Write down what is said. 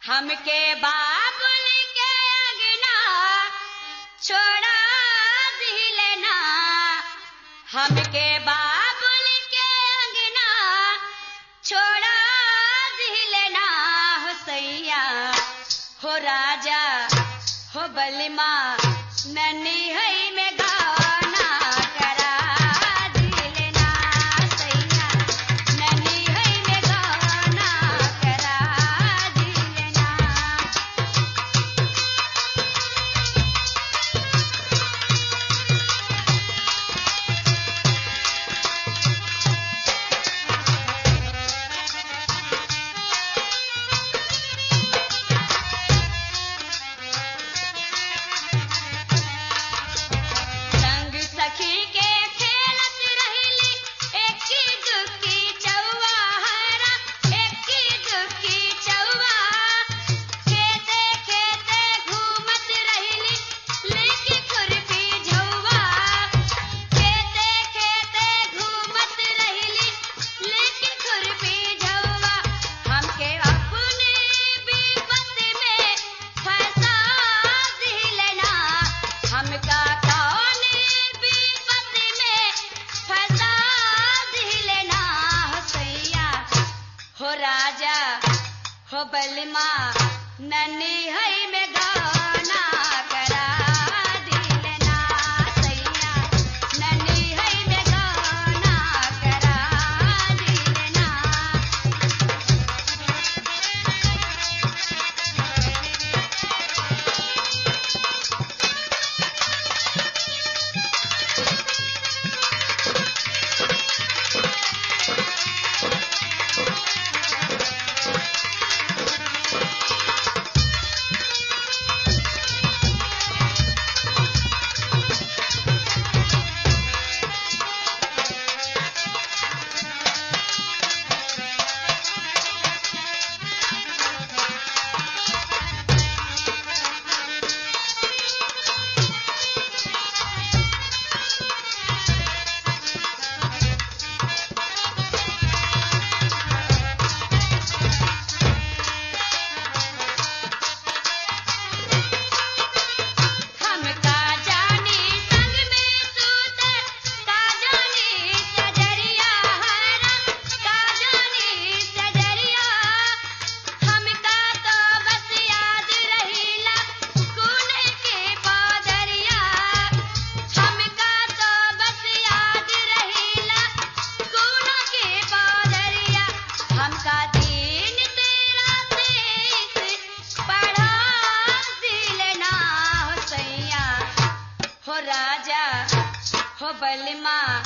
हमके बाबुल के अगना छोड़ा दिलना, हमके बाबुल के अगना छोड़ा दिलना। हो सैया हो राजा हो बलिमा नन्ही है में गाना करा दिलना। सैया नन्ही है में गाना करा दिलना। संग सखी के खेलत रहिली एकी दुकी चौवा हरा, एकी दुकी चौवा। खेते खेते घूमत रहिली लेके खुरपी झौवा, खेते खेते घूमत रहिली लेके खुरपी झौवा। हमके अपने विपत में फंसा दिलना, हमका कौन विपत में फंसा दिलना। हो सैया हो राजा हो बलिमा नन्ही है में गाना करा दिलना। सैया नन्ही है में गाना करा दिलना। हमका जानी संग में सूते, का जानी सजरिया हरा, का जानी सजरिया। हमका तो बस याद रहीला कून के पादरिया, हमका तो बस याद रहीला कून के पादरिया। हमका दीन तेरा तेईस पढ़ा दिलना। हो सैया हो राजा हो बलिमा